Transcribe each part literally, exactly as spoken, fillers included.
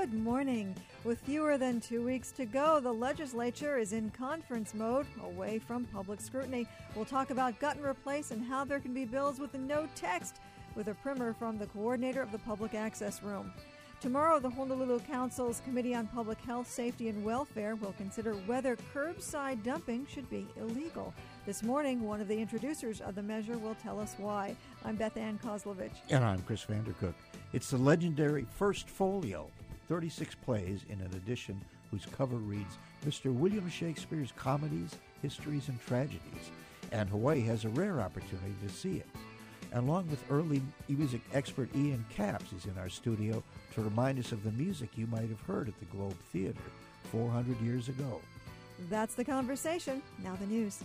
Good morning. With fewer than two weeks to go, the legislature is in conference mode, away from public scrutiny. We'll talk about gut and replace and how there can be bills with no text, with a primer from the coordinator of the Public Access Room. Tomorrow, the Honolulu Council's Committee on Public Health, Safety, and Welfare will consider whether curbside dumping should be illegal. This morning, one of the introducers of the measure will tell us why. I'm Beth Ann Kozlovich. And I'm Chris Vandercook. It's the legendary First Folio, thirty-six plays in an edition whose cover reads Mister William Shakespeare's Comedies, Histories, and Tragedies. And Hawaii has a rare opportunity to see it. And along with early music expert Ian Capps, he's in our studio to remind us of the music you might have heard at the Globe Theater four hundred years ago. That's the conversation. Now the news.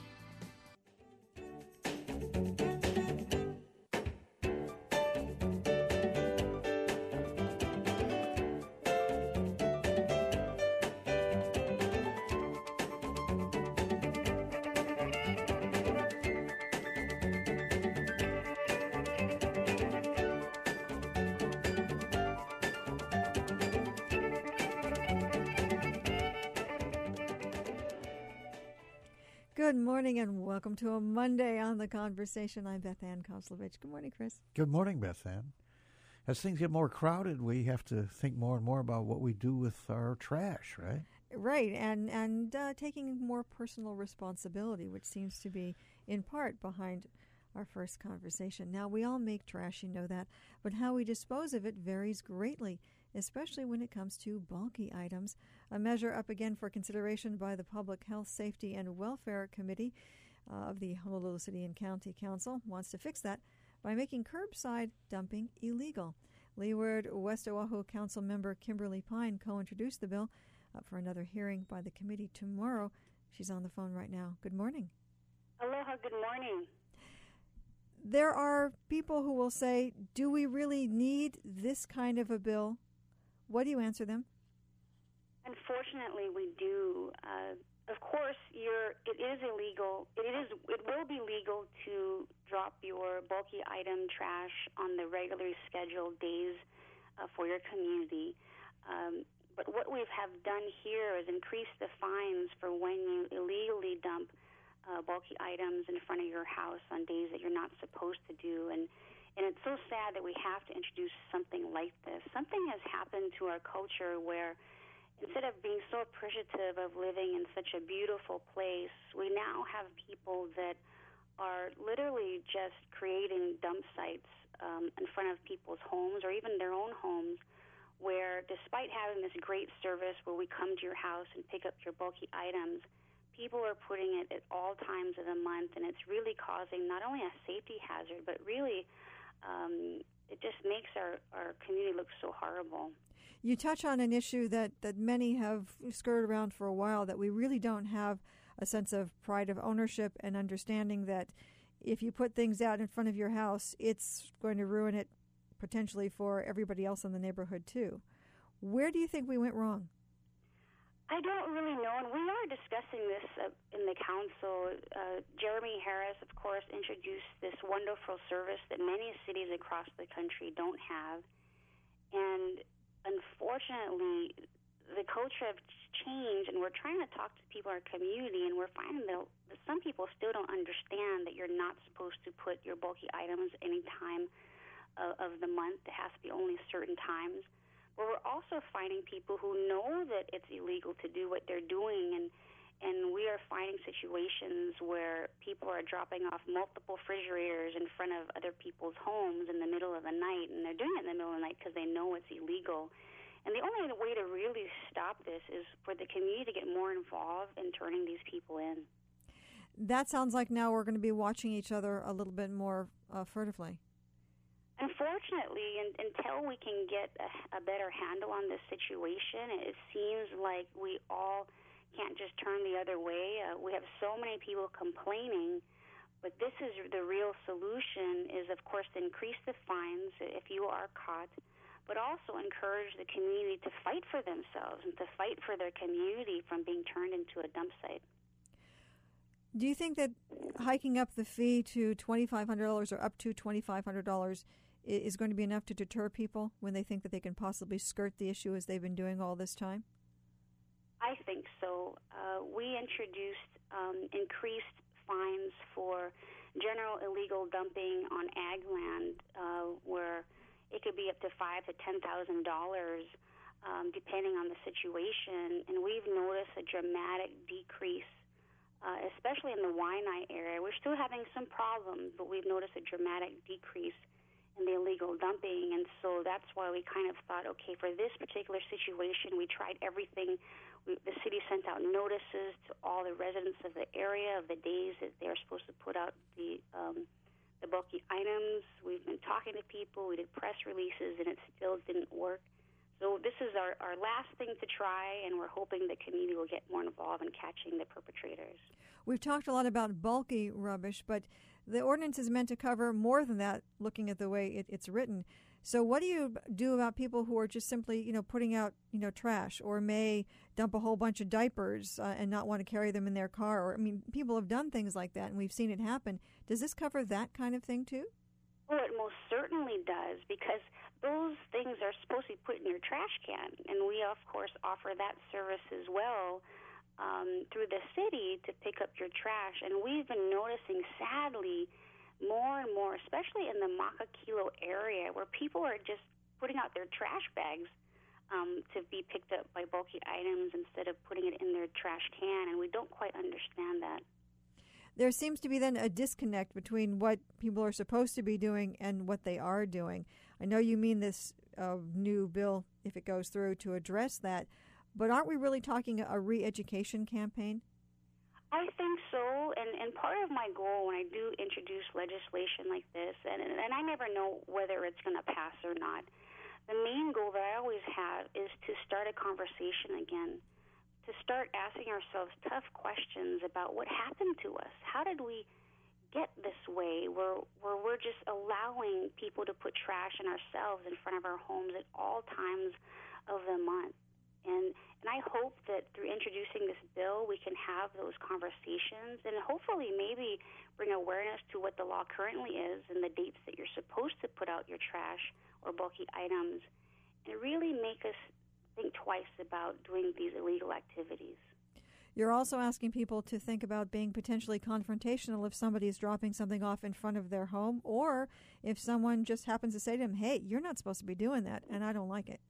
Good morning and welcome to a Monday on The Conversation. I'm Beth Ann Kozlovich. Good morning, Chris. Good morning, Beth Ann. As things get more crowded, we have to think more and more about what we do with our trash, right? Right, and, and uh, taking more personal responsibility, which seems to be in part behind our first conversation. Now, we all make trash, you know that, but how we dispose of it varies greatly, especially when it comes to bulky items. A measure up again for consideration by the Public Health, Safety, and Welfare Committee uh, of the Honolulu City and County Council wants to fix that by making curbside dumping illegal. Leeward West Oahu Council member Kimberly Pine co-introduced the bill up for another hearing by the committee tomorrow. She's on the phone right now. Good morning. Aloha, good morning. There are people who will say, do we really need this kind of a bill? What do you answer them? Unfortunately, we do. Uh, of course, you're, it is illegal. It is. It will be legal to drop your bulky item trash on the regularly scheduled days uh, for your community. Um, but what we have done here is increase the fines for when you illegally dump uh, bulky items in front of your house on days that you're not supposed to do. And And it's so sad that we have to introduce something like this. Something has happened to our culture where instead of being so appreciative of living in such a beautiful place, we now have people that are literally just creating dump sites um, in front of people's homes or even their own homes where despite having this great service where we come to your house and pick up your bulky items, people are putting it at all times of the month, and it's really causing not only a safety hazard, but really Um, it just makes our, our community look so horrible. You touch on an issue that, that many have skirted around for a while, that we really don't have a sense of pride of ownership and understanding that if you put things out in front of your house, it's going to ruin it potentially for everybody else in the neighborhood too. Where do you think we went wrong? I don't really know, and we are discussing this uh, in the council. Uh, Jeremy Harris, of course, introduced this wonderful service that many cities across the country don't have. And unfortunately, the culture has changed, and we're trying to talk to people in our community, and we're finding that some people still don't understand that you're not supposed to put your bulky items any time of, of the month. It has to be only certain times. But we're also finding people who know that it's illegal to do what they're doing, and and we are finding situations where people are dropping off multiple refrigerators in front of other people's homes in the middle of the night, and they're doing it in the middle of the night because they know it's illegal. And the only way to really stop this is for the community to get more involved in turning these people in. That sounds like now we're going to be watching each other a little bit more uh, furtively. Unfortunately, in, until we can get a, a better handle on this situation, it seems like we all can't just turn the other way. Uh, we have so many people complaining, but this is the real solution is, of course, to increase the fines if you are caught, but also encourage the community to fight for themselves and to fight for their community from being turned into a dump site. Do you think that hiking up the fee to twenty-five hundred dollars or up to twenty-five hundred dollars is going to be enough to deter people when they think that they can possibly skirt the issue as they've been doing all this time? I think so. Uh, we introduced um, increased fines for general illegal dumping on ag land, uh, where it could be up to five to ten thousand dollars, um, depending on the situation. And we've noticed a dramatic decrease, uh, especially in the Waianae area. We're still having some problems, but we've noticed a dramatic decrease in the illegal dumping. And so that's why we kind of thought, okay, for this particular situation, we tried everything. We, the city sent out notices to all the residents of the area of the days that they're supposed to put out the um, the bulky items. We've been talking to people. We did press releases, and it still didn't work. So this is our, our last thing to try, and we're hoping the community will get more involved in catching the perpetrators. We've talked a lot about bulky rubbish, but the ordinance is meant to cover more than that, looking at the way it, it's written. So what do you do about people who are just simply, you know, putting out, you know, trash, or may dump a whole bunch of diapers uh, and not want to carry them in their car? Or, I mean, people have done things like that, and we've seen it happen. Does this cover that kind of thing, too? Well, it most certainly does, because those things are supposed to be put in your trash can, and we, of course, offer that service as well um, through the city to pick up your trash. And we've been noticing, sadly, more and more, especially in the Makakilo area, where people are just putting out their trash bags um, to be picked up by bulky items instead of putting it in their trash can, and we don't quite understand that. There seems to be then a disconnect between what people are supposed to be doing and what they are doing. I know you mean this uh, new bill, if it goes through, to address that, but aren't we really talking a re-education campaign? I think so, and, and part of my goal when I do introduce legislation like this, and, and I never know whether it's going to pass or not, the main goal that I always have is to start a conversation again, to start asking ourselves tough questions about what happened to us. How did we get this way, where, where we're just allowing people to put trash and ourselves in front of our homes at all times of the month? And and I hope that through introducing this bill, we can have those conversations and hopefully maybe bring awareness to what the law currently is and the dates that you're supposed to put out your trash or bulky items, and really make us think twice about doing these illegal activities. You're also asking people to think about being potentially confrontational if somebody is dropping something off in front of their home, or if someone just happens to say to them, hey, you're not supposed to be doing that, and I don't like it.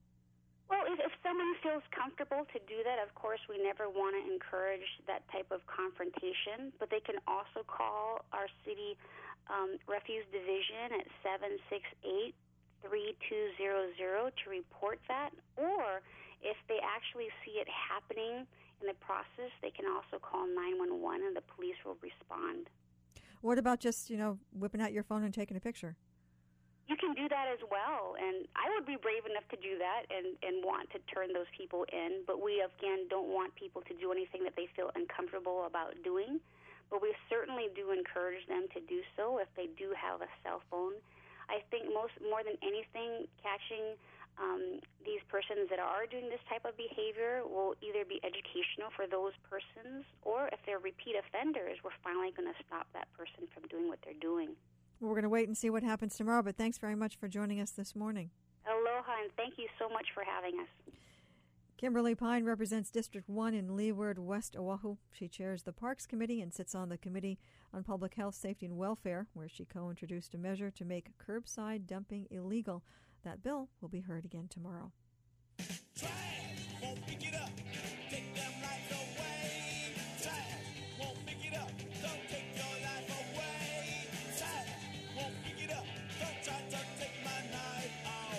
Well, if, if someone feels comfortable to do that, of course, we never want to encourage that type of confrontation, but they can also call our city um, refuse division at seven six eight, three two zero zero to report that, or if they actually see it happening in the process, they can also call nine one one and the police will respond. What about just, you know, whipping out your phone and taking a picture? You can do that as well, and I would be brave enough to do that and, and want to turn those people in, but we, again, don't want people to do anything that they feel uncomfortable about doing, but we certainly do encourage them to do so if they do have a cell phone. I think most more than anything, catching um, these persons that are doing this type of behavior will either be educational for those persons, or if they're repeat offenders, we're finally going to stop that person from doing what they're doing. Well, we're going to wait and see what happens tomorrow, but thanks very much for joining us this morning. Aloha, and thank you so much for having us. Kimberly Pine represents District one in Leeward, West Oahu. She chairs the Parks Committee and sits on the Committee on Public Health, Safety, and Welfare, where she co-introduced a measure to make curbside dumping illegal. That bill will be heard again tomorrow. Trash, won't pick it up. Take them lights away. Trash, won't pick it up. Don't take your life away. Trash, won't pick it up. Don't try to take my night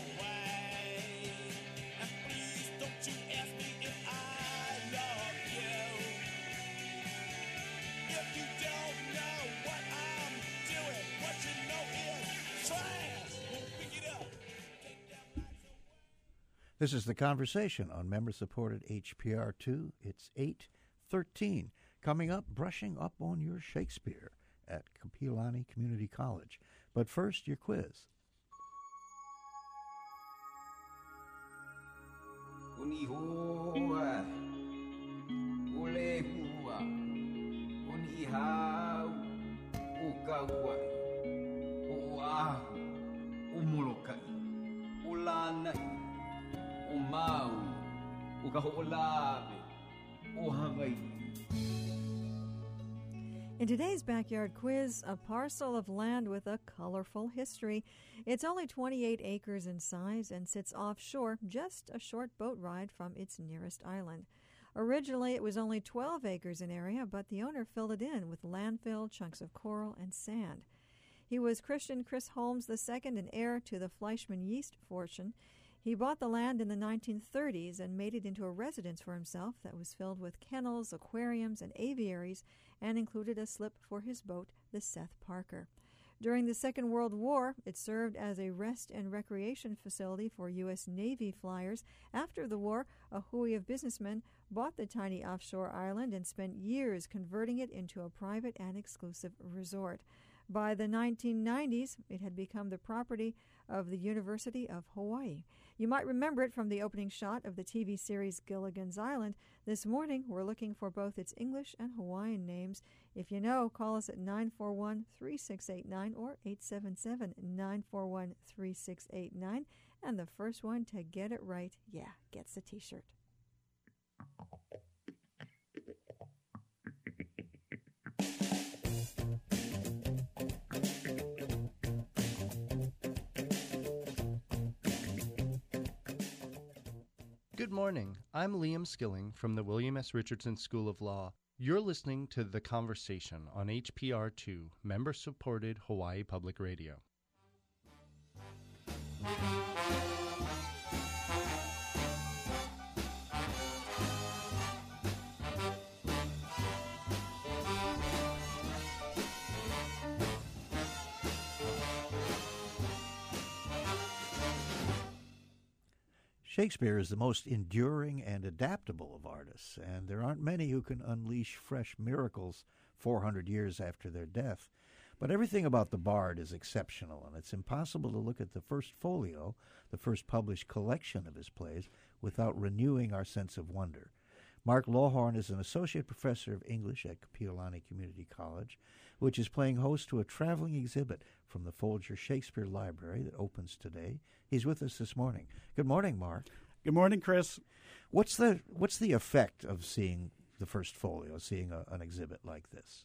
away. And please don't you ask me if I love you. If you don't know what I'm doing, what you know is trash, won't pick it up. Take them lights away. This is The Conversation on member-supported H P R two. It's eight thirteen. Coming up, brushing up on your Shakespeare at Kapiolani Community College. But first, your quiz. Unihoa, ulehua, unihau, ukawa, uahu, Nahulabi. Uhangay. In today's Backyard Quiz, a parcel of land with a colorful history. It's only twenty-eight acres in size and sits offshore, just a short boat ride from its nearest island. Originally, it was only twelve acres in area, but the owner filled it in with landfill, chunks of coral, and sand. He was Christian Chris Holmes the Second and heir to the Fleischmann yeast fortune. He bought the land in the nineteen thirties and made it into a residence for himself that was filled with kennels, aquariums, and aviaries, and included a slip for his boat, the Seth Parker. During the Second World War, it served as a rest and recreation facility for U S Navy flyers. After the war, a hui of businessmen bought the tiny offshore island and spent years converting it into a private and exclusive resort. By the nineteen nineties, it had become the property of the University of Hawaii. You might remember it from the opening shot of the T V series Gilligan's Island. This morning, we're looking for both its English and Hawaiian names. If you know, call us at nine four one, three six eight nine or eight seven seven, nine four one, three six eight nine. And the first one to get it right, yeah, gets a T-shirt. Good morning. I'm Liam Skilling from the William S. Richardson School of Law. You're listening to The Conversation on H P R two, member-supported Hawaii Public Radio. Shakespeare is the most enduring and adaptable of artists, and there aren't many who can unleash fresh miracles four hundred years after their death. But everything about the Bard is exceptional, and it's impossible to look at the first folio, the first published collection of his plays, without renewing our sense of wonder. Mark Lawhorn is an associate professor of English at Kapiolani Community College, which is playing host to a traveling exhibit from the Folger Shakespeare Library that opens today. He's with us this morning. Good morning, Mark. Good morning, Chris. What's the what's the effect of seeing the first folio, seeing a, an exhibit like this?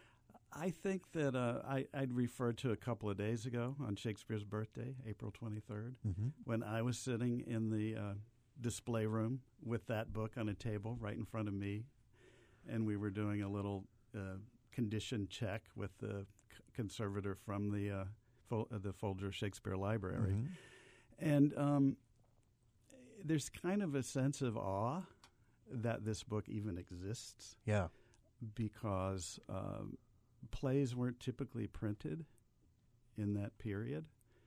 I think that uh, I, I'd referred to a couple of days ago on Shakespeare's birthday, April twenty-third, mm-hmm. when I was sitting in the uh, display room with that book on a table right in front of me, and we were doing a little uh, condition check with the c- conservator from the uh, Fol- uh, the Folger Shakespeare Library. Mm-hmm. And um, there's kind of a sense of awe that this book even exists. Yeah. Because um, plays weren't typically printed in that period.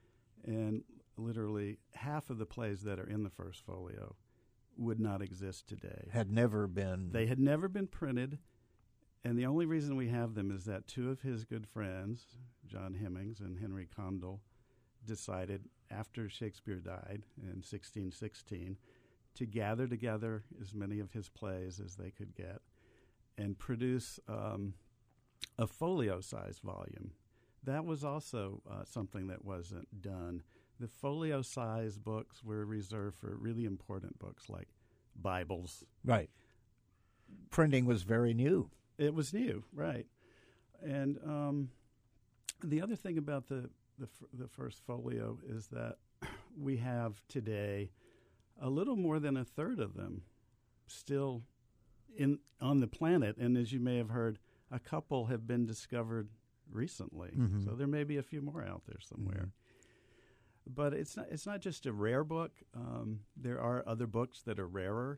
And literally half of the plays that are in the first folio would not exist today. Had never been. They had never been printed. And the only reason we have them is that two of his good friends, John Hemmings and Henry Condell, decided after Shakespeare died in sixteen sixteen to gather together as many of his plays as they could get and produce um, a folio-sized volume. That was also uh, something that wasn't done. The folio-sized books were reserved for really important books like Bibles. Right. Printing was very new. It was new, right. And um, the other thing about the The, f- the first folio is that we have today a little more than a third of them still in on the planet. And as you may have heard, a couple have been discovered recently. Mm-hmm. So there may be a few more out there somewhere. Mm-hmm. But it's not, it's not just a rare book. Um, there are other books that are rarer.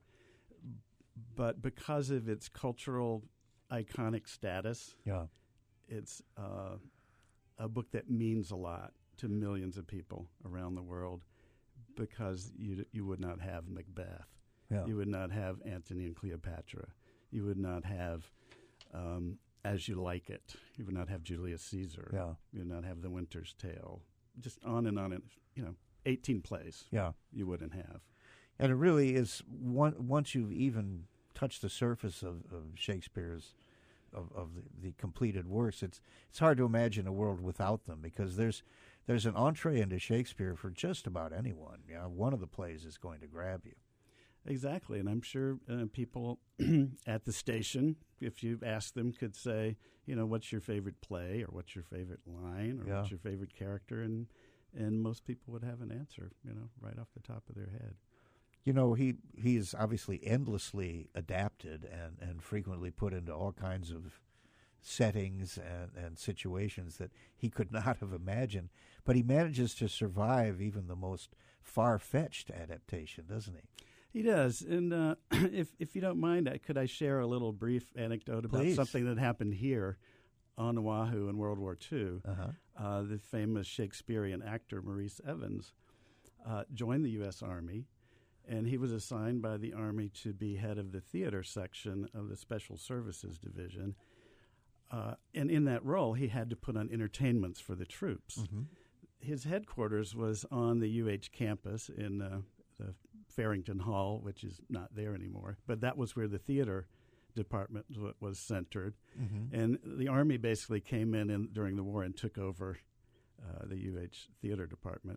But because of its cultural iconic status, yeah, it's uh, a book that means a lot to millions of people around the world because you you would not have Macbeth. Yeah. You would not have Antony and Cleopatra. You would not have um, As You Like It. You would not have Julius Caesar. Yeah. You would not have The Winter's Tale. Just on and on. And, you know, eighteen plays yeah. you wouldn't have. And it really is, one, once you've even touched the surface of, of Shakespeare's Of, of the, the completed works, it's it's hard to imagine a world without them because there's there's an entree into Shakespeare for just about anyone. You know, one of the plays is going to grab you. Exactly, and I'm sure uh, people at the station, if you ask them, could say, you know, what's your favorite play, or what's your favorite line, or Yeah. what's your favorite character, and and most people would have an answer, you know, right off the top of their head. You know, he he is obviously endlessly adapted and, and frequently put into all kinds of settings and, and situations that he could not have imagined. But he manages to survive even the most far-fetched adaptation, doesn't he? He does, and uh, if if you don't mind, I, could I share a little brief anecdote about Please. something that happened here on Oahu in World War Two? Uh-huh. Uh, the famous Shakespearean actor Maurice Evans uh, joined the U S Army, and he was assigned by the Army to be head of the theater section of the Special Services Division. Uh, and in that role, he had to put on entertainments for the troops. Mm-hmm. His headquarters was on the U H campus in uh, the Farrington Hall, which is not there anymore. But that was where the theater department w- was centered. Mm-hmm. And the Army basically came in, in during the war and took over uh, the U H theater department.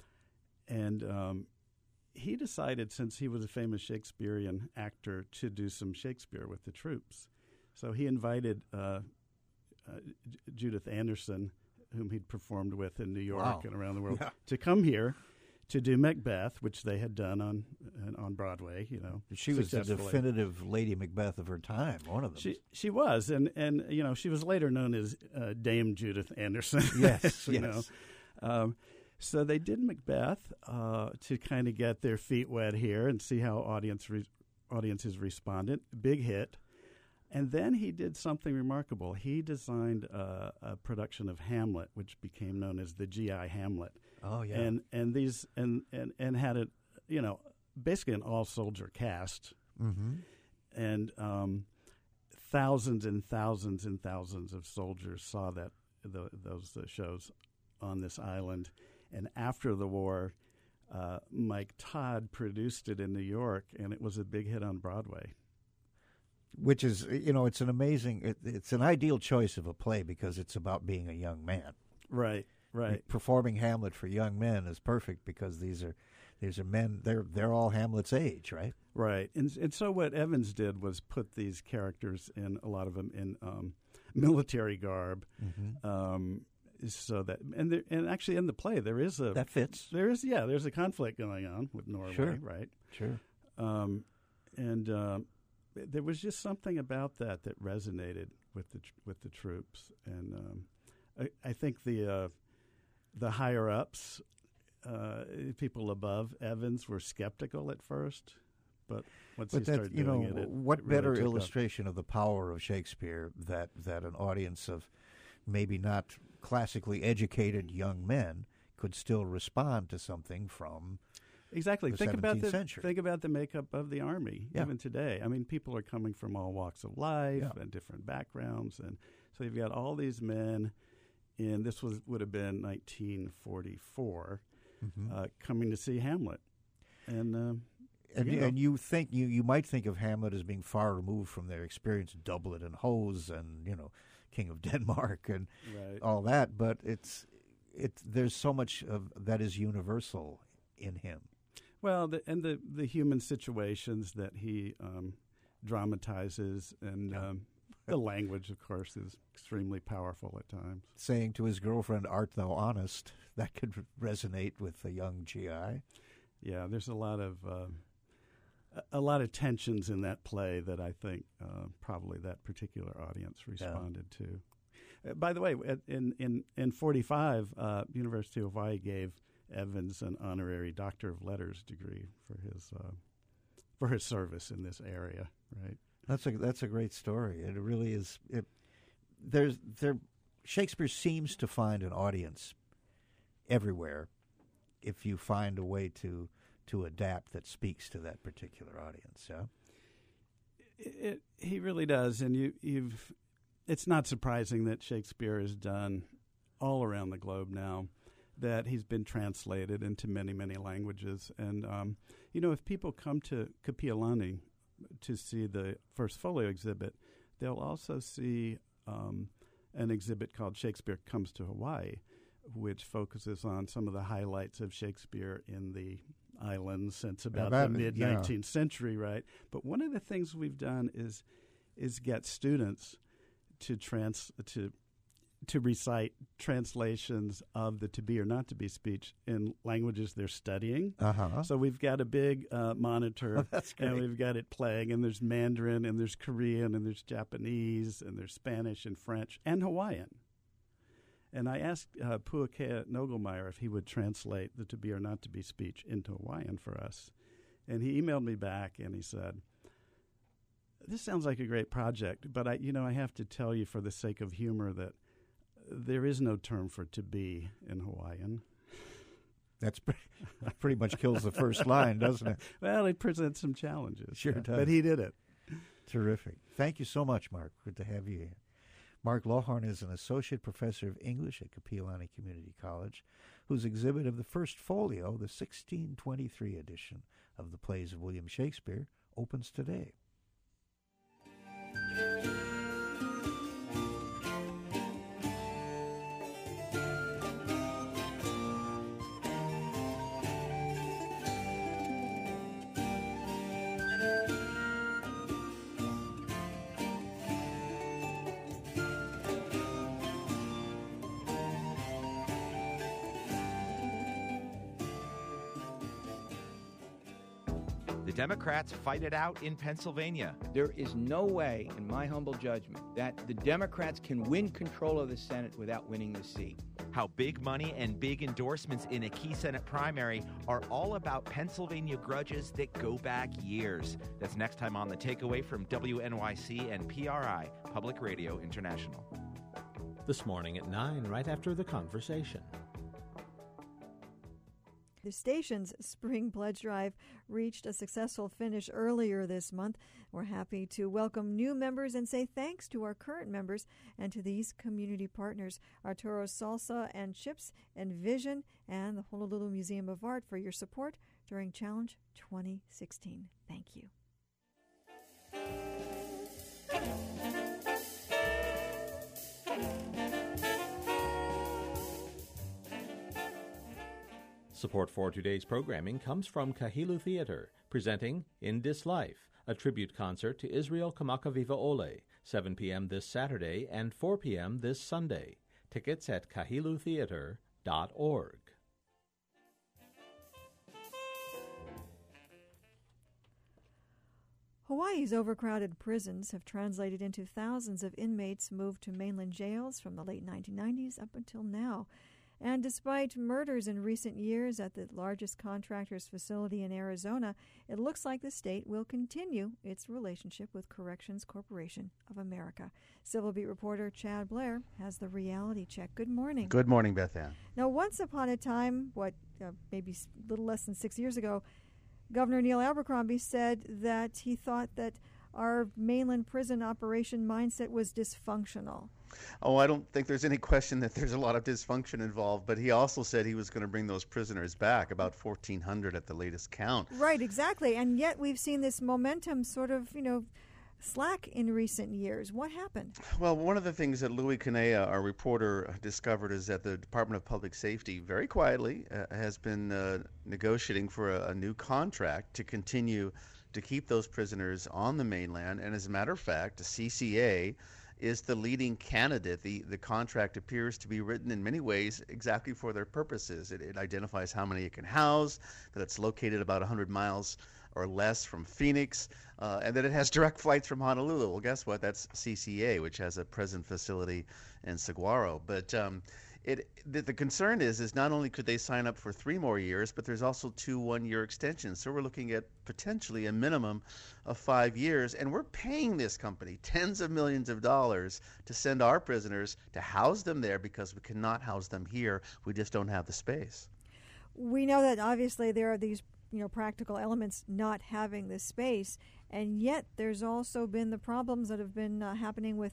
And um, he decided, since he was a famous Shakespearean actor, to do some Shakespeare with the troops. So he invited uh, uh, J- Judith Anderson, whom he'd performed with in New York Wow. and around the world, Yeah. to come here to do Macbeth, which they had done on on Broadway. You know, She was the successfully. definitive Lady Macbeth of her time, one of them. She she was, and and you know, she was later known as uh, Dame Judith Anderson. Yes, you yes. know. Um, so they did Macbeth uh, to kind of get their feet wet here and see how audience re- audiences responded. Big hit. And then he did something remarkable. He designed uh, a production of Hamlet, which became known as the G I Hamlet. Oh, yeah. And and these and, and, and had it, you know, basically an all soldier cast, Mm-hmm. and um, thousands and thousands and thousands of soldiers saw that the, those uh, shows on this island. And after the war, uh, Mike Todd produced it in New York, and it was a big hit on Broadway. Which is, you know, it's an amazing, it, it's an ideal choice of a play because it's about being a young man. Right, right. Performing Hamlet for young men is perfect because these are these are men. They're they're all Hamlet's age, right? Right, and and so what Evans did was put these characters in, a lot of them in um, military garb, Mm-hmm. um, so that and there, and actually in the play there is a That fits. there is yeah there's a conflict going on with Norway, Sure. right? Sure. Um, and um, there was just something about that that resonated with the tr- with the troops, and um, I, I think the uh, the higher ups, uh, people above Evans, were skeptical at first, but once But he that, started you know, doing it, it what it really better took up. illustration of the power of Shakespeare that that an audience of maybe not classically educated young men could still respond to something from Exactly. the Think about seventeenth the century. think about the makeup of the Army Yeah. even today. I mean, people are coming from all walks of life Yeah. and different backgrounds, and so you've got all these men. In this was would have been nineteen forty-four, Mhm. uh, coming to see Hamlet, and um, And, you know. and you think you, you might think of Hamlet as being far removed from their experience, doublet and hose, and you know, King of Denmark and right. all that. But it's it's there's so much of that is universal in him. Well, the, and the the human situations that he um, dramatizes, and Yeah. um, the language, of course, is extremely powerful at times. Saying to his girlfriend, "Art thou honest?" That could resonate with a young G I. Yeah, there's a lot of uh, a- a lot of tensions in that play that I think uh, probably that particular audience responded to. Uh, by the way, at- in in in forty-five, uh, University of Hawaii gave Evans an honorary Doctor of Letters degree for his uh, for his service in this area. Right. That's a that's a great story. It really is. It, there's there Shakespeare seems to find an audience everywhere if you find a way to to adapt that speaks to that particular audience. Yeah. It, it, he really does, and you, you've. It's not surprising that Shakespeare is done all around the globe now, that he's been translated into many, many languages. And, um, you know, if people come to Kapiolani to see the First Folio exhibit, they'll also see um, an exhibit called Shakespeare Comes to Hawaii, which focuses on some of the highlights of Shakespeare in the island since about, about the it, mid nineteenth century, right? But one of the things we've done is is get students to trans to to recite translations of the to be or not to be speech in languages they're studying. Uh-huh. So we've got a big uh, monitor, That's and great. we've got it playing, and there's Mandarin, and there's Korean, and there's Japanese, and there's Spanish and French, and Hawaiian. And I asked uh, Puakea Nogelmeyer if he would translate the to be or not to be speech into Hawaiian for us. And he emailed me back, and he said, this sounds like a great project, but I, you know, I have to tell you for the sake of humor that there is no term for to be in Hawaiian. That's pretty, pretty much kills the first line, doesn't it? Well, it presents some challenges. Sure yeah. does. But he did it. Terrific. Thank you so much, Mark. Good to have you here. Mark Lawhorn is an associate professor of English at Kapiolani Community College, whose exhibit of the first folio, the sixteen twenty-three edition of the plays of William Shakespeare, opens today. The Democrats fight it out in Pennsylvania. There is no way, in my humble judgment, that the Democrats can win control of the Senate without winning the seat. How big money and big endorsements in a key Senate primary are all about Pennsylvania grudges that go back years. That's next time on The Takeaway from W N Y C and P R I, Public Radio International. This morning at nine, right after The Conversation. The station's Spring Pledge Drive reached a successful finish earlier this month. We're happy to welcome new members and say thanks to our current members and to these community partners, Arturo Salsa and Chips and Vision and the Honolulu Museum of Art for your support during Challenge twenty sixteen. Thank you. Support for today's programming comes from Kahilu Theater, presenting In This Life, a tribute concert to Israel Kamakawiwa Ole, seven p.m. this Saturday and four p.m. this Sunday. Tickets at kahilu theater dot org. Hawaii's overcrowded prisons have translated into thousands of inmates moved to mainland jails from the late nineteen nineties up until now. And despite murders in recent years at the largest contractor's facility in Arizona, it looks like the state will continue its relationship with Corrections Corporation of America. Civil Beat reporter Chad Blair has the reality check. Good morning. Good morning, Beth Ann. Now, once upon a time, what, uh, maybe a little less than six years ago, Governor Neil Abercrombie said that he thought that our mainland prison operation mindset was dysfunctional. Oh, I don't think there's any question that there's a lot of dysfunction involved, but he also said he was going to bring those prisoners back, about fourteen hundred at the latest count. Right, exactly. And yet we've seen this momentum sort of, you know, slack in recent years. What happened? Well, one of the things that Louis Kanea, our reporter, discovered is that the Department of Public Safety, very quietly, uh, has been uh, negotiating for a, a new contract to continue to keep those prisoners on the mainland. And as a matter of fact, the C C A is the leading candidate. The the contract appears to be written in many ways exactly for their purposes. It, it identifies how many it can house, that it's located about one hundred miles or less from Phoenix, uh, and that it has direct flights from Honolulu. Well, guess what? That's C C A, which has a present facility in Saguaro. But um, it the, the concern is is not only could they sign up for three more years, but there's also two one-year extensions. So we're looking at potentially a minimum of five years, and we're paying this company tens of millions of dollars to send our prisoners to house them there because we cannot house them here. We just don't have the space. We know that obviously there are these, you know, practical elements not having the space, and yet there's also been the problems that have been uh, happening with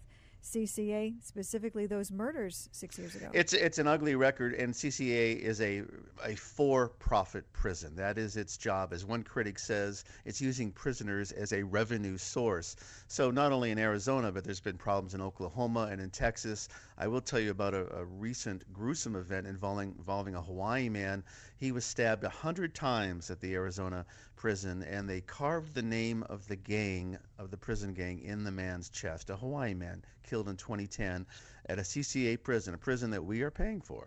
C C A, specifically those murders six years ago. It's it's an ugly record, and C C A is a a for-profit prison. That is its job. As one critic says, it's using prisoners as a revenue source. So not only in Arizona, but there's been problems in Oklahoma and in Texas. I will tell you about a, a recent gruesome event involving involving a Hawaii man. He was stabbed a hundred times at the Arizona prison, and they carved the name of the gang, of the prison gang, in the man's chest. A Hawaii man killed in twenty ten at a C C A prison, a prison that we are paying for.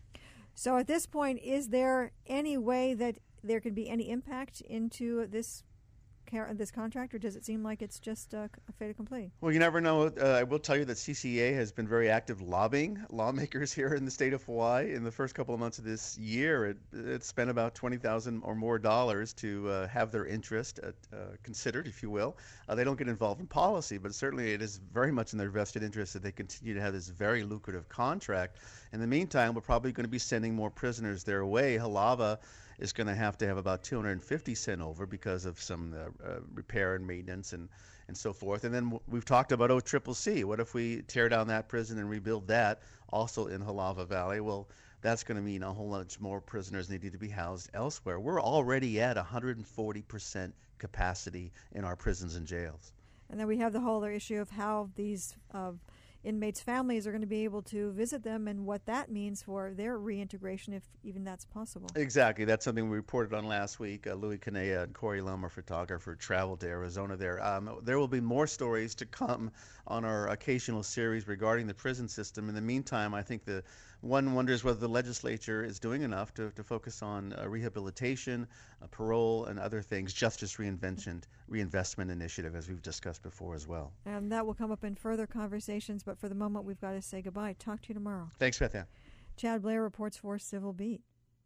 So at this point, is there any way that there could be any impact into this this contract, or does it seem like it's just uh, a fait accompli? Well, you never know. Uh, I will tell you that C C A has been very active lobbying lawmakers here in the state of Hawaii. In the first couple of months of this year, it, it spent about twenty thousand dollars or more dollars to uh, have their interest uh, uh, considered, if you will. Uh, they don't get involved in policy, but certainly it is very much in their vested interest that they continue to have this very lucrative contract. In the meantime, we're probably going to be sending more prisoners their way. Halava is going to have to have about two hundred fifty sent over because of some uh, uh, repair and maintenance and, and so forth. And then w- we've talked about O C C C. What if we tear down that prison and rebuild that also in Halava Valley? Well, that's going to mean a whole bunch more prisoners need to be housed elsewhere. We're already at one hundred forty percent capacity in our prisons and jails. And then we have the whole other issue of how these uh, inmates' families are going to be able to visit them and what that means for their reintegration, if even that's possible. Exactly. That's something we reported on last week. Uh, Louis Canea and Corey Lum, our photographer, traveled to Arizona there. Um, there will be more stories to come on our occasional series regarding the prison system. In the meantime, I think the one wonders whether the legislature is doing enough to, to focus on uh, rehabilitation, uh, parole, and other things, justice reinvention, reinvestment initiative, as we've discussed before as well. And that will come up in further conversations, but for the moment, we've got to say goodbye. Talk to you tomorrow. Thanks, Beth Ann. Chad Blair reports for Civil Beat.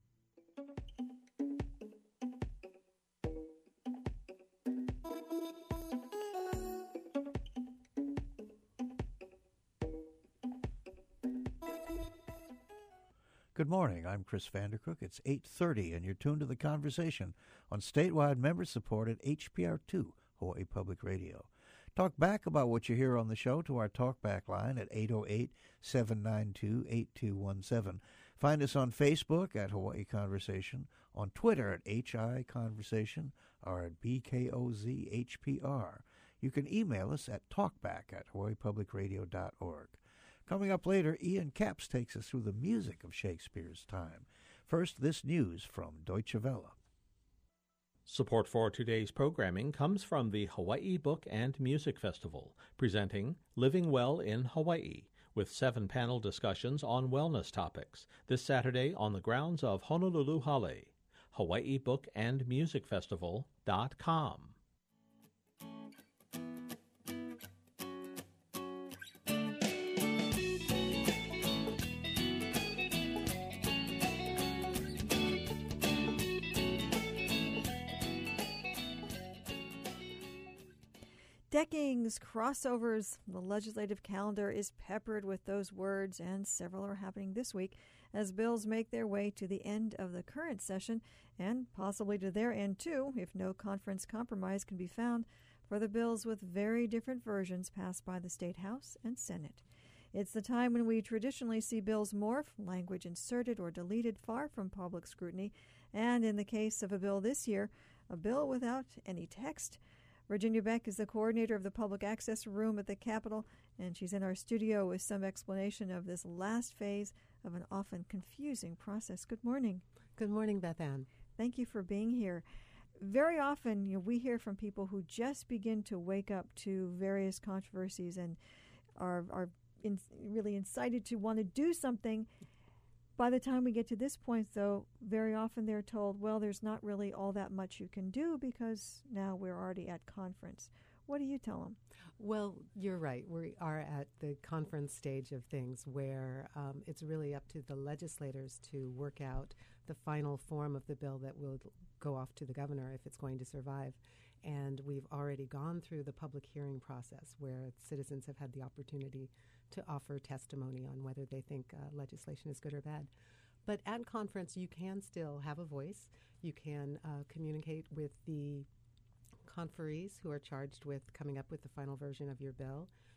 Good morning. I'm Chris Vandercook. It's eight thirty, and you're tuned to The Conversation on statewide member-supported H P R two, Hawaii Public Radio. Talk back about what you hear on the show to our talkback line at eight oh eight, seven nine two, eight two one seven. Find us on Facebook at Hawaii Conversation, on Twitter at H I Conversation, or at B K O Z H P R. You can email us at talkback at hawaii public radio dot org. Coming up later, Ian Capps takes us through the music of Shakespeare's time. First, this news from Deutsche Welle. Support for today's programming comes from the Hawaii Book and Music Festival, presenting Living Well in Hawaii, with seven panel discussions on wellness topics, this Saturday on the grounds of Honolulu Hale. Hawaii Book and Music Festival dot com. Deckings, crossovers, the legislative calendar is peppered with those words, and several are happening this week as bills make their way to the end of the current session and possibly to their end too, if no conference compromise can be found for the bills with very different versions passed by the State House and Senate. It's the time when we traditionally see bills morph, language inserted or deleted far from public scrutiny, and in the case of a bill this year, a bill without any text. Virginia Beck is the coordinator of the Public Access Room at the Capitol, and she's in our studio with some explanation of this last phase of an often confusing process. Good morning. Good morning, Beth Ann. Thank you for being here. Very often, you know, we hear from people who just begin to wake up to various controversies and are, are in, really incited to want to do something. By the time we get to this point, though, very often they're told, well, there's not really all that much you can do because now we're already at conference. What do you tell them? Well, you're right. We are at the conference stage of things where um, it's really up to the legislators to work out the final form of the bill that will go off to the governor if it's going to survive. And we've already gone through the public hearing process where citizens have had the opportunity to offer testimony on whether they think uh, legislation is good or bad. But at conference, you can still have a voice. You can uh, communicate with the conferees who are charged with coming up with the final version of your bill.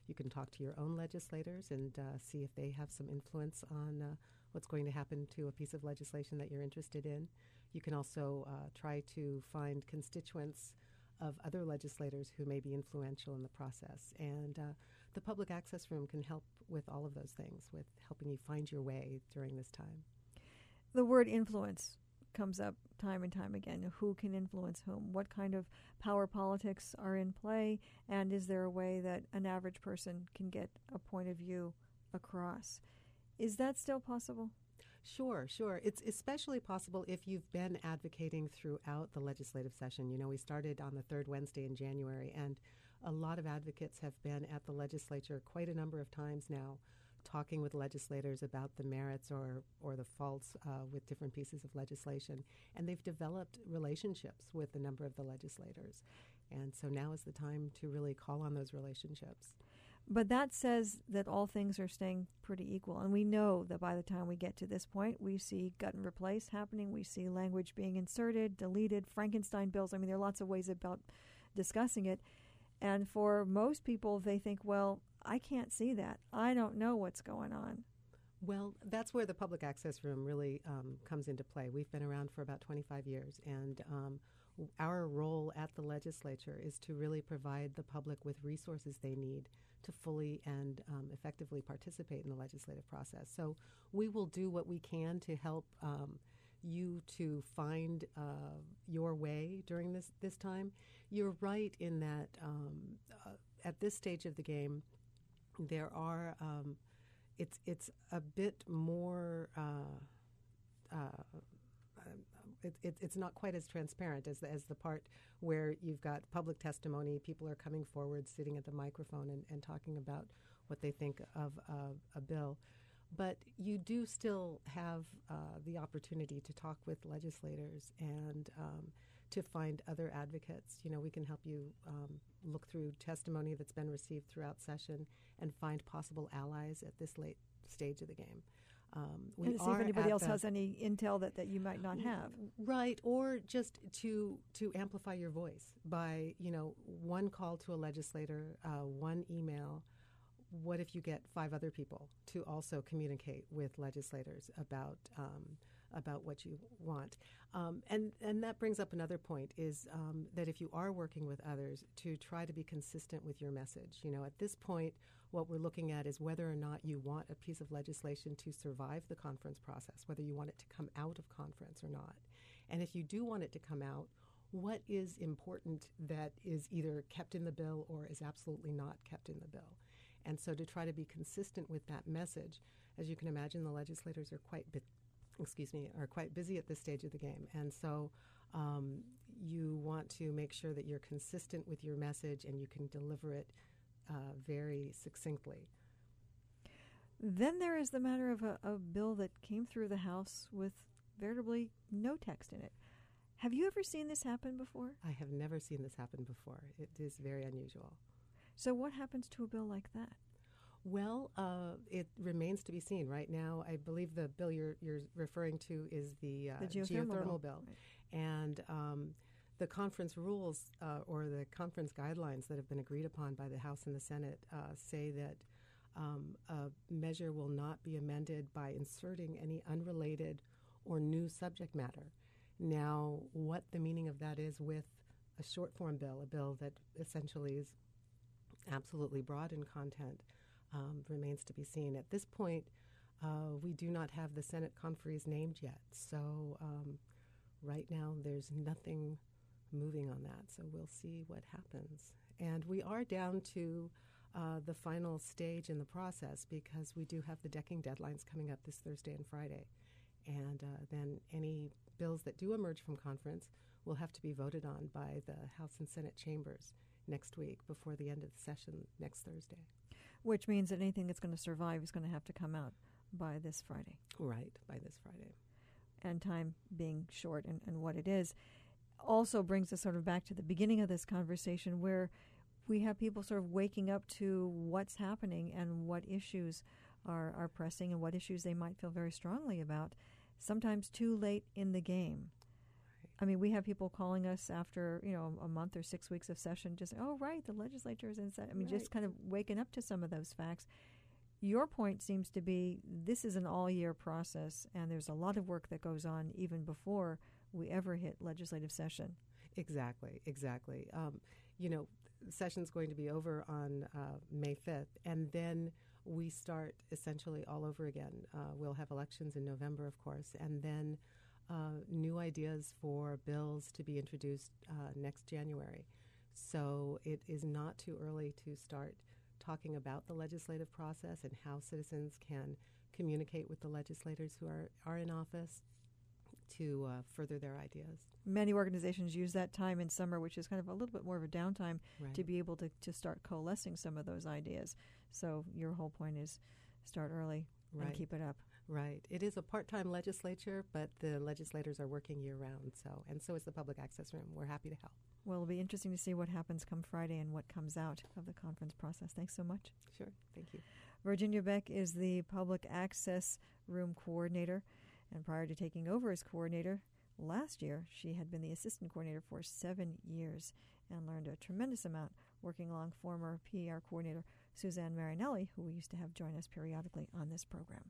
You can talk to your own legislators and uh, see if they have some influence on uh, what's going to happen to a piece of legislation that you're interested in. You can also uh, try to find constituents of other legislators who may be influential in the process. And uh, the Public Access Room can help with all of those things, with helping you find your way during this time. The word influence comes up time and time again. Who can influence whom? What kind of power politics are in play? And is there a way that an average person can get a point of view across? Is that still possible? Sure, sure. It's especially possible if you've been advocating throughout the legislative session. You know, we started on the third Wednesday in January, and a lot of advocates have been at the legislature quite a number of times now, talking with legislators about the merits or, or the faults uh, with different pieces of legislation. And they've developed relationships with a number of the legislators. And so now is the time to really call on those relationships. But that says that all things are staying pretty equal. And we know that by the time we get to this point, we see gut and replace happening. We see language being inserted, deleted, Frankenstein bills. I mean, there are lots of ways about discussing it. And for most people, they think, well, I can't see that. I don't know what's going on. Well, that's where the Public Access Room really um, comes into play. We've been around for about twenty-five years, and um, our role at the legislature is to really provide the public with resources they need to fully and um, effectively participate in the legislative process. So we will do what we can to help um, you to find uh, your way during this, this time. You're right in that um, uh, at this stage of the game, there are, um, it's, it's a bit more, uh, uh, It, it, it's not quite as transparent as the, as the part where you've got public testimony. People are coming forward, sitting at the microphone and, and talking about what they think of uh, a bill. But you do still have uh, the opportunity to talk with legislators and um, to find other advocates. You know, we can help you um, look through testimony that's been received throughout session and find possible allies at this late stage of the game. Um, we and to see if anybody else the, has any intel that, that you might not have. Right, or just to to amplify your voice by, you know, one call to a legislator, uh, one email. What if you get five other people to also communicate with legislators about um, about what you want? Um, and, and that brings up another point, is um, that if you are working with others, to try to be consistent with your message. You know, at this point, what we're looking at is whether or not you want a piece of legislation to survive the conference process, whether you want it to come out of conference or not. And if you do want it to come out, what is important that is either kept in the bill or is absolutely not kept in the bill? And so to try to be consistent with that message, as you can imagine, the legislators are quite bu- excuse me, are quite busy at this stage of the game. And so um, you want to make sure that you're consistent with your message and you can deliver it Uh, very succinctly. Then there is the matter of a, a bill that came through the House with veritably no text in it. Have you ever seen this happen before? I have never seen this happen before. It is very unusual. So what happens to a bill like that? Well, uh, it remains to be seen. Right now, I believe the bill you're, you're referring to is the, uh, the geothermal, geothermal bill. bill. Right. And um, the conference rules uh, or the conference guidelines that have been agreed upon by the House and the Senate uh, say that um, a measure will not be amended by inserting any unrelated or new subject matter. Now, what the meaning of that is with a short-form bill, a bill that essentially is absolutely broad in content, um, remains to be seen. At this point, uh, we do not have the Senate conferees named yet. So um, right now, there's nothing moving on that, so we'll see what happens. And we are down to uh, the final stage in the process because we do have the decking deadlines coming up this Thursday and Friday. And uh, then any bills that do emerge from conference will have to be voted on by the House and Senate chambers next week before the end of the session next Thursday. Which means that anything that's going to survive is going to have to come out by this Friday. Right, by this Friday. And time being short and, and what it is, also brings us sort of back to the beginning of this conversation where we have people sort of waking up to what's happening and what issues are, are pressing and what issues they might feel very strongly about, sometimes too late in the game. I mean, we have people calling us after, you know, a month or six weeks of session, just, oh, right, the legislature is in session. I mean, Right. just kind of waking up to some of those facts. Your point seems to be this is an all-year process, and there's a lot of work that goes on even before we ever hit legislative session. Exactly, exactly. Um, you know, the session's going to be over on uh, May fifth, and then we start essentially all over again. Uh, we'll have elections in November, of course, and then uh, new ideas for bills to be introduced uh, next January. So it is not too early to start talking about the legislative process and how citizens can communicate with the legislators who are, are in office to uh, further their ideas. Many organizations use that time in summer, which is kind of a little bit more of a downtime, Right. to be able to, to start coalescing some of those ideas. So your whole point is start early Right. and keep it up. Right. It is a part-time legislature, but the legislators are working year-round, so and so is the public access room. We're happy to help. Well, it'll be interesting to see what happens come Friday and what comes out of the conference process. Thanks so much. Sure. Thank you. Virginia Beck is the public access room coordinator, and prior to taking over as coordinator last year, she had been the assistant coordinator for seven years and learned a tremendous amount working along former P R coordinator Suzanne Marinelli, who we used to have join us periodically on this program.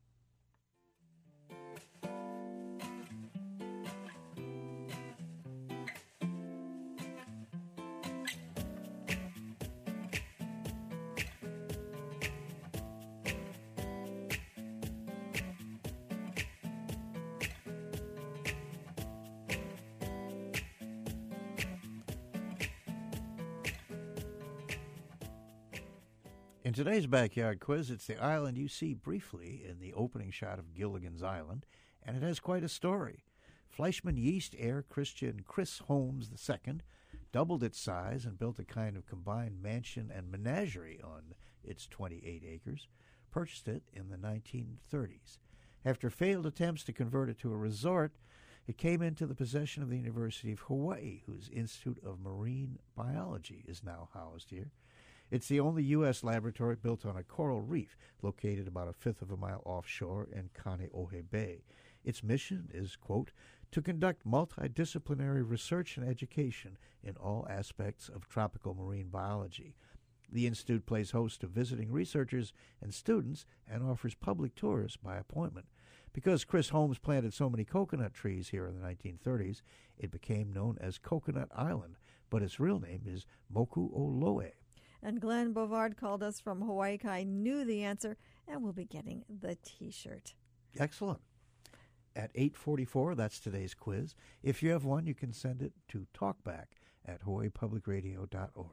In today's Backyard Quiz, it's the island you see briefly in the opening shot of Gilligan's Island, and it has quite a story. Fleischmann Yeast heir Christian Chris Holmes the Second doubled its size and built a kind of combined mansion and menagerie on its twenty-eight acres, purchased it in the nineteen thirties. After failed attempts to convert it to a resort, it came into the possession of the University of Hawaii, whose Institute of Marine Biology is now housed here. It's the only U S laboratory built on a coral reef located about a fifth of a mile offshore in Kaneohe Bay. Its mission is, quote, to conduct multidisciplinary research and education in all aspects of tropical marine biology. The Institute plays host to visiting researchers and students and offers public tours by appointment. Because Chris Holmes planted so many coconut trees here in the nineteen thirties, it became known as Coconut Island, but its real name is Moku'oloe. And Glenn Bovard called us from Hawaii Kai, knew the answer, and we'll be getting the T-shirt. Excellent. At eight forty-four, that's today's quiz. If you have one, you can send it to talkback at hawaii public radio dot org.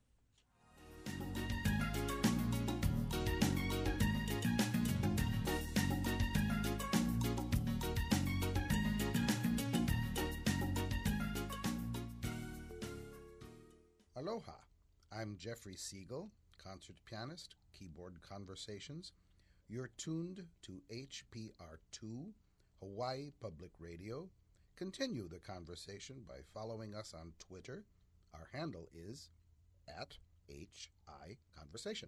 Aloha. I'm Jeffrey Siegel, concert pianist, keyboard conversations. You're tuned to H P R two, Hawaii Public Radio. Continue the conversation by following us on Twitter. Our handle is at H I Conversation.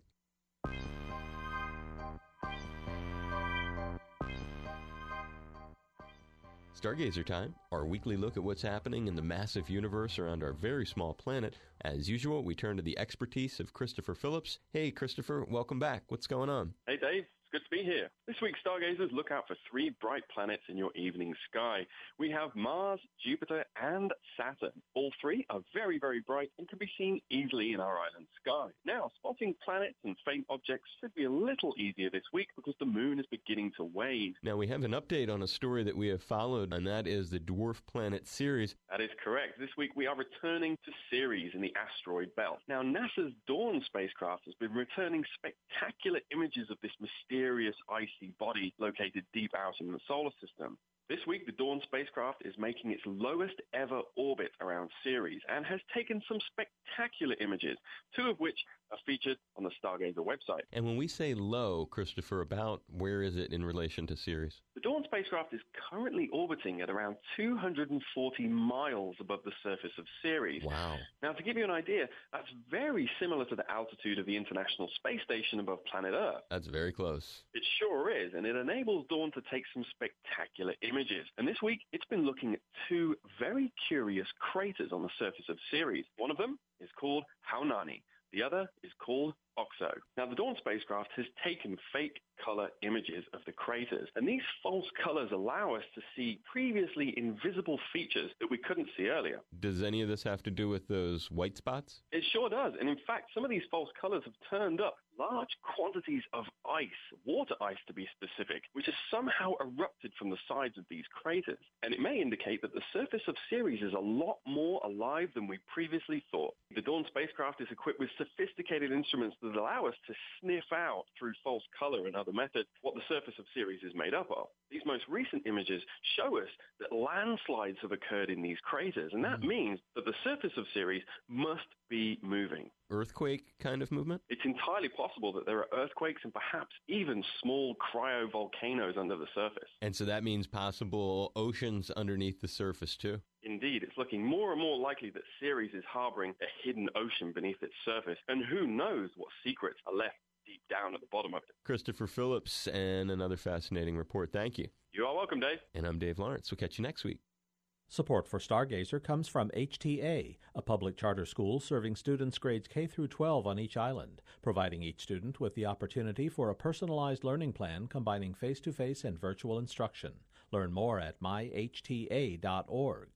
Stargazer Time, our weekly look at what's happening in the massive universe around our very small planet. As usual, we turn to the expertise of Christopher Phillips. Hey, Christopher, welcome back. What's going on? Hey, Dave. It's good to be here. This week, stargazers, look out for three bright planets in your evening sky. We have Mars, Jupiter, and Saturn. All three are very, very bright and can be seen easily in our island sky. Now, spotting planets and faint objects should be a little easier this week because the moon is beginning to wane. Now, we have an update on a story that we have followed, and that is the Dwarf Planet Ceres. That is correct. This week, we are returning to Ceres in the asteroid belt. Now, NASA's Dawn spacecraft has been returning spectacular images of this mysterious icy body located deep out in the solar system. This week, the Dawn spacecraft is making its lowest ever orbit around Ceres and has taken some spectacular images, two of which are featured on the Stargazer website. And when we say low, Christopher, about where is it in relation to Ceres? The Dawn spacecraft is currently orbiting at around two hundred forty miles above the surface of Ceres. Wow. Now, to give you an idea, that's very similar to the altitude of the International Space Station above planet Earth. That's very close. It sure is, and it enables Dawn to take some spectacular images. images. And this week, it's been looking at two very curious craters on the surface of Ceres. One of them is called Haunani. The other is called Oxo. Now, the Dawn spacecraft has taken fake color images of the craters, and these false colors allow us to see previously invisible features that we couldn't see earlier. Does any of this have to do with those white spots? It sure does, and in fact, some of these false colors have turned up large quantities of ice, water ice to be specific, which has somehow erupted from the sides of these craters. And it may indicate that the surface of Ceres is a lot more alive than we previously thought. The Dawn spacecraft is equipped with sophisticated instruments that allow us to sniff out through false color and other methods what the surface of Ceres is made up of. These most recent images show us that landslides have occurred in these craters, and that mm. means that the surface of Ceres must be moving. Earthquake kind of movement? It's entirely possible that there are earthquakes and perhaps even small cryovolcanoes under the surface. And so that means possible oceans underneath the surface too? Indeed, it's looking more and more likely that Ceres is harboring a hidden ocean beneath its surface, and who knows what secrets are left deep down at the bottom of it. Christopher Phillips, and another fascinating report. Thank you. You are welcome, Dave. And I'm Dave Lawrence. We'll catch you next week. Support for Stargazer comes from H T A, a public charter school serving students grades K through twelve on each island, providing each student with the opportunity for a personalized learning plan combining face-to-face and virtual instruction. Learn more at my h t a dot org.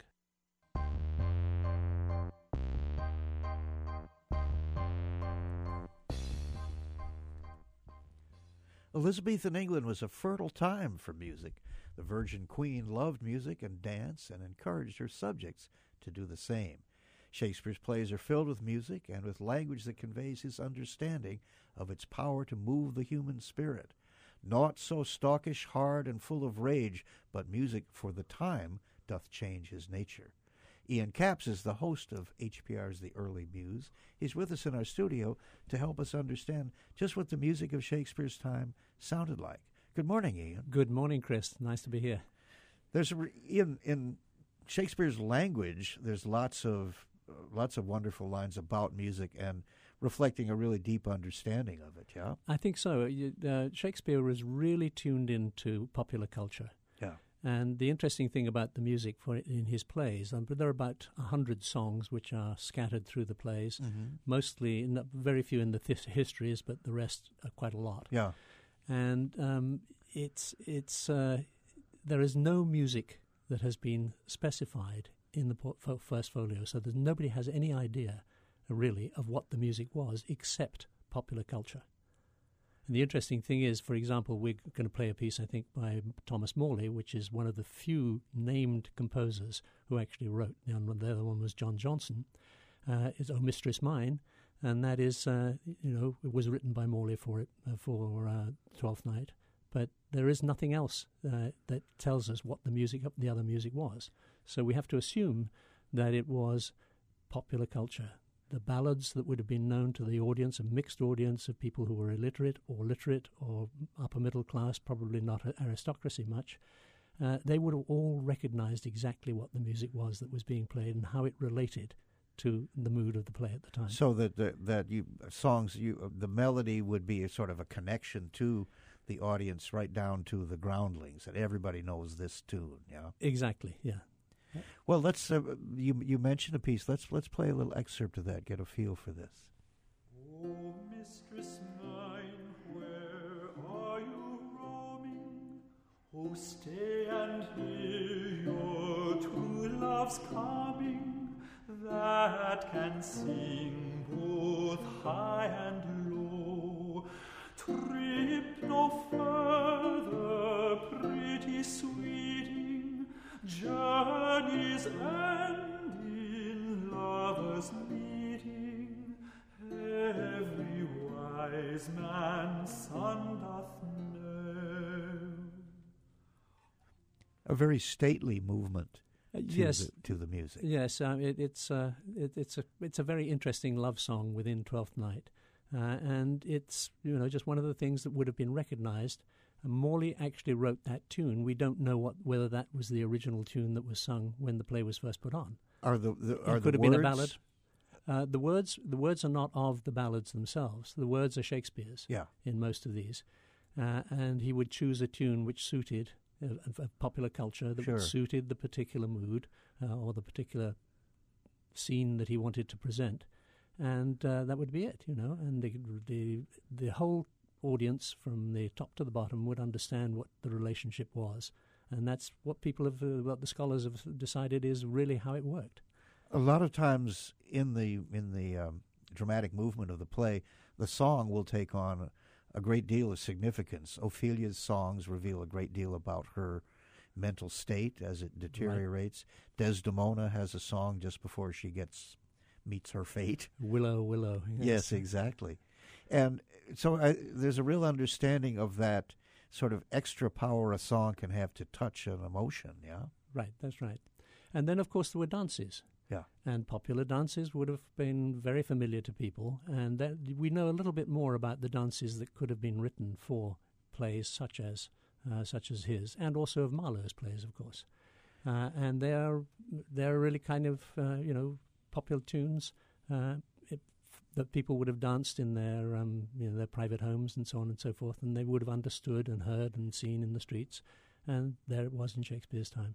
Elizabethan England was a fertile time for music. The Virgin Queen loved music and dance and encouraged her subjects to do the same. Shakespeare's plays are filled with music and with language that conveys his understanding of its power to move the human spirit. Naught so stockish, hard, and full of rage, but music for the time doth change his nature. Ian Capps is the host of H P R's The Early Muse. He's with us in our studio to help us understand just what the music of Shakespeare's time sounded like. Good morning, Ian. Good morning, Chris. Nice to be here. There's a, in in Shakespeare's language, there's lots of uh, lots of wonderful lines about music and reflecting a really deep understanding of it. Yeah, I think so. You, uh, Shakespeare was really tuned into popular culture. Yeah. And the interesting thing about the music for in his plays, um, there are about a hundred songs which are scattered through the plays, mm-hmm. mostly, in the, very few in the th- histories, but the rest are quite a lot. Yeah. And um, it's it's uh, there is no music that has been specified in the por- first folio, so that nobody has any idea, really, of what the music was except popular culture. And the interesting thing is, for example, we're going to play a piece, I think, by Thomas Morley, which is one of the few named composers who actually wrote. The other one was John Johnson. Uh, is "O Mistress Mine," and that is, uh, you know, it was written by Morley for it uh, for uh, Twelfth Night. But there is nothing else uh, that tells us what the music, the other music was. So we have to assume that it was popular culture. The ballads that would have been known to the audience, a mixed audience of people who were illiterate or literate or upper middle class, probably not aristocracy much, uh, they would have all recognized exactly what the music was that was being played and how it related to the mood of the play at the time. So that the, that you songs, you the melody would be a sort of a connection to the audience, right down to the groundlings, that everybody knows this tune. Yeah, exactly. Yeah. Well, let's. Uh, you you mentioned a piece. Let's let's play a little excerpt of that. Get a feel for this. Oh, mistress mine, where are you roaming? Oh, stay and hear your true love's coming, that can sing both high and low. Trip no further, pretty sweeting, journeys end in lovers' meeting. Every wise man's son doth know. A very stately movement. Uh, to yes, the, to the music. Yes, um, it, it's uh, it, it's a it's a very interesting love song within Twelfth Night, uh, and it's you know just one of the things that would have been recognized. And Morley actually wrote that tune. We don't know what whether that was the original tune that was sung when the play was first put on. Are the, the are it could the have words? been a ballad. Uh, the words the words are not of the ballads themselves. The words are Shakespeare's. Yeah. In most of these, uh, and he would choose a tune which suited of, of popular culture that Sure. suited the particular mood uh, or the particular scene that he wanted to present, and uh, that would be it, you know. And the, the the whole audience, from the top to the bottom, would understand what the relationship was, and that's what people have, uh, what the scholars have decided is really how it worked. A lot of times in the in the um, dramatic movement of the play, the song will take on a, a great deal of significance. Ophelia's songs reveal a great deal about her mental state as it deteriorates. Right. Desdemona has a song just before she gets meets her fate. Willow, Willow. Yes, yes exactly. And so I, there's a real understanding of that sort of extra power a song can have to touch an emotion, yeah? Right, that's right. And then, of course, there were dances. Yeah. And popular dances would have been very familiar to people, and that we know a little bit more about the dances that could have been written for plays such as uh, such as his, and also of Marlowe's plays, of course. Uh, and they are they're really kind of uh, you know popular tunes uh, it, that people would have danced in their um, you know their private homes and so on and so forth, and they would have understood and heard and seen in the streets, and there it was in Shakespeare's time.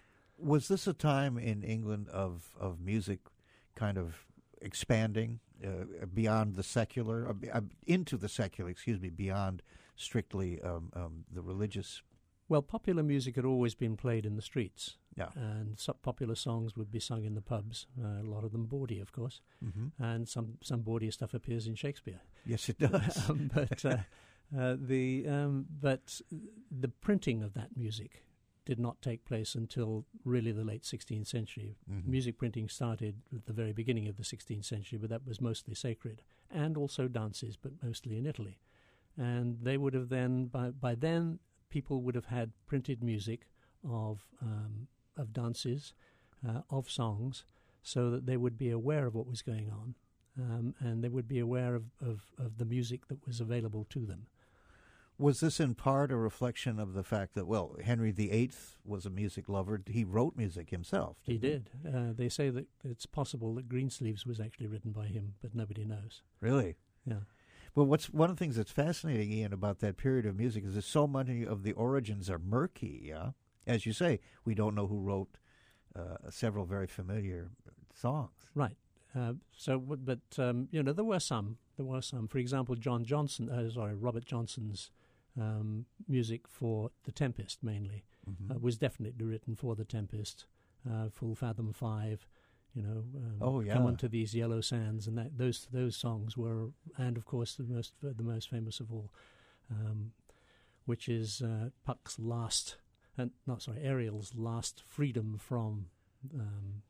Was this a time in England of, of music kind of expanding uh, beyond the secular, uh, into the secular, excuse me, beyond strictly um, um, the religious? Well, popular music had always been played in the streets. Yeah. And some popular songs would be sung in the pubs, uh, a lot of them bawdy, of course. Mm-hmm. And some, some bawdy stuff appears in Shakespeare. Yes, it does. um, but, uh, uh, the, um, but the printing of that music did not take place until really the late sixteenth century. Mm-hmm. Music printing started at the very beginning of the sixteenth century, but that was mostly sacred, and also dances, but mostly in Italy. And they would have then, by, by then, people would have had printed music of um, of dances, uh, of songs, so that they would be aware of what was going on, um, and they would be aware of, of, of the music that was available to them. Was this in part a reflection of the fact that, well, Henry the Eighth was a music lover? He wrote music himself. He he? did. Uh, they say that it's possible that Greensleeves was actually written by him, but nobody knows. Really? Yeah. Well, what's one of the things that's fascinating, Ian, about that period of music is that so many of the origins are murky, yeah? As you say, we don't know who wrote uh, several very familiar songs. Right. Uh, so, but, um, you know, there were some. There were some. For example, John Johnson, uh, sorry, Robert Johnson's Um, music for The Tempest, mainly, mm-hmm. uh, was definitely written for The Tempest, uh, Full Fathom Five, you know, um, oh, yeah. Come Unto These Yellow Sands, and that those those songs were, and of course the most uh, the most famous of all, um, which is uh, Puck's last, and uh, not sorry, Ariel's last freedom from um,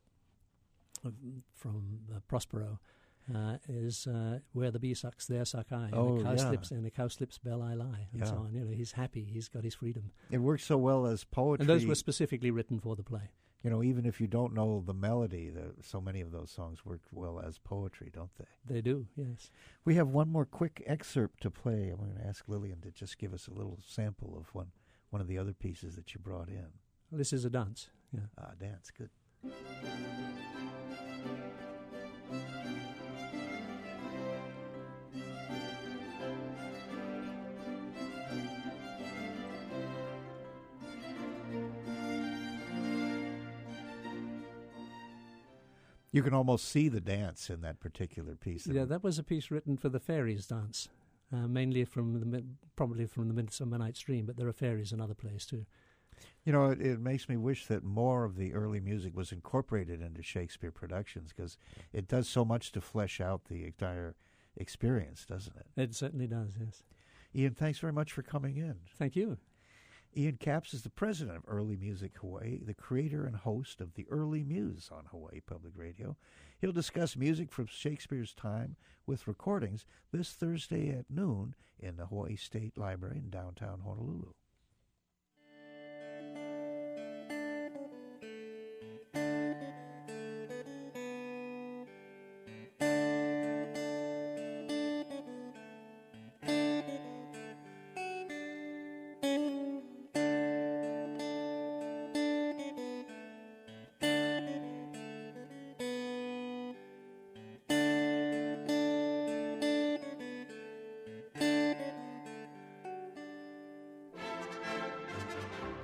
from uh, Prospero. Uh, is uh, where the bee sucks, there suck I. Oh, and the cow yeah. slips, and the cow slips, bell I lie, and yeah. so on. You know, he's happy. He's got his freedom. It works so well as poetry. And those were specifically written for the play. You know, even if you don't know the melody, the, so many of those songs work well as poetry, don't they? They do, yes. We have one more quick excerpt to play. I'm going to ask Lillian to just give us a little sample of one, one of the other pieces that you brought in. Well, this is a dance. Yeah. Ah, dance, good. You can almost see the dance in that particular piece. Yeah, that was a piece written for the fairies dance, uh, mainly from the probably from the Midsummer Night's Dream, but there are fairies in other plays too. You know, it, it makes me wish that more of the early music was incorporated into Shakespeare productions, because it does so much to flesh out the entire experience, doesn't it? It certainly does, yes. Ian, thanks very much for coming in. Thank you. Ian Capps is the president of Early Music Hawaii, the creator and host of the Early Muse on Hawaii Public Radio. He'll discuss music from Shakespeare's time with recordings this Thursday at noon in the Hawaii State Library in downtown Honolulu.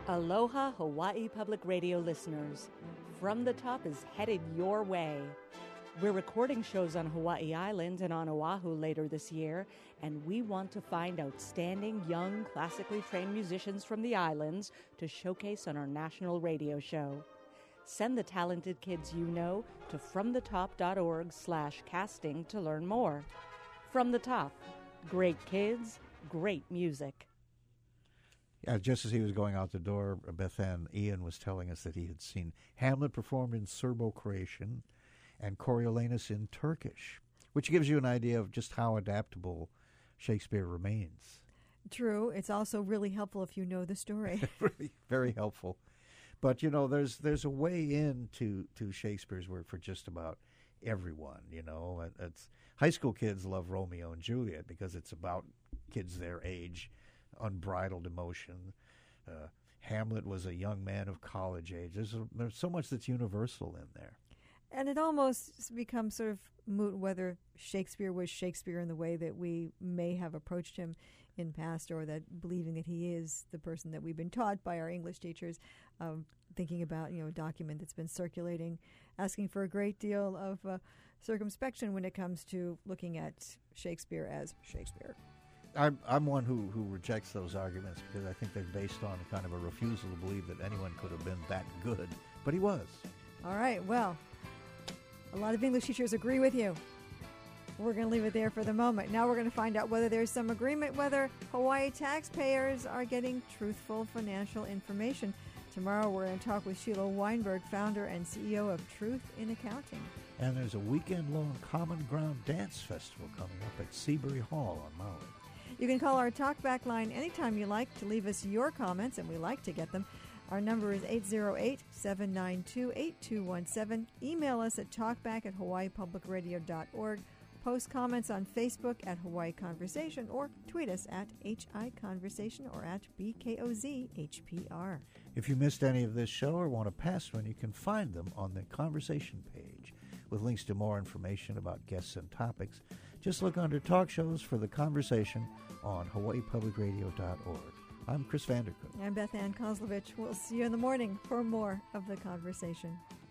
Aloha Hawaii Public Radio listeners. From the Top is headed your way. We're recording shows on Hawaii Island and on Oahu later this year, and we want to find outstanding young classically trained musicians from the islands to showcase on our national radio show. Send the talented kids you know to fromthetop.org slash casting to learn more. From the Top, great kids, great music. Yeah, just as he was going out the door, Beth Ann, Ian was telling us that he had seen Hamlet performed in Serbo-Croatian and Coriolanus in Turkish, which gives you an idea of just how adaptable Shakespeare remains. True. It's also really helpful if you know the story. Really, very helpful. But, you know, there's there's a way into to Shakespeare's work for just about everyone, you know. It's, high school kids love Romeo and Juliet because it's about kids their age, unbridled emotion. Uh, Hamlet was a young man of college age. There's, a, there's so much that's universal in there. And it almost becomes sort of moot whether Shakespeare was Shakespeare in the way that we may have approached him in past, or that believing that he is the person that we've been taught by our English teachers, um, thinking about, you know, a document that's been circulating, asking for a great deal of uh, circumspection when it comes to looking at Shakespeare as Shakespeare. I'm, I'm one who, who rejects those arguments because I think they're based on kind of a refusal to believe that anyone could have been that good. But he was. All right, well, a lot of English teachers agree with you. We're going to leave it there for the moment. Now we're going to find out whether there's some agreement, whether Hawaii taxpayers are getting truthful financial information. Tomorrow we're going to talk with Sheila Weinberg, founder and C E O of Truth in Accounting. And there's a weekend-long Common Ground Dance Festival coming up at Seabury Hall on Maui. You can call our talkback line anytime you like to leave us your comments, and we like to get them. Our number is eight zero eight, seven nine two, eight two one seven. Email us at talkback at hawaii public radio dot org. Post comments on Facebook at Hawaii Conversation, or tweet us at H I Conversation or at B K O Z H P R. If you missed any of this show or want a past one, you can find them on the Conversation page with links to more information about guests and topics. Just look under Talk Shows for the Conversation on hawaii public radio dot org. I'm Chris Vandercook. I'm Beth Ann Kozlovich. We'll see you in the morning for more of The Conversation.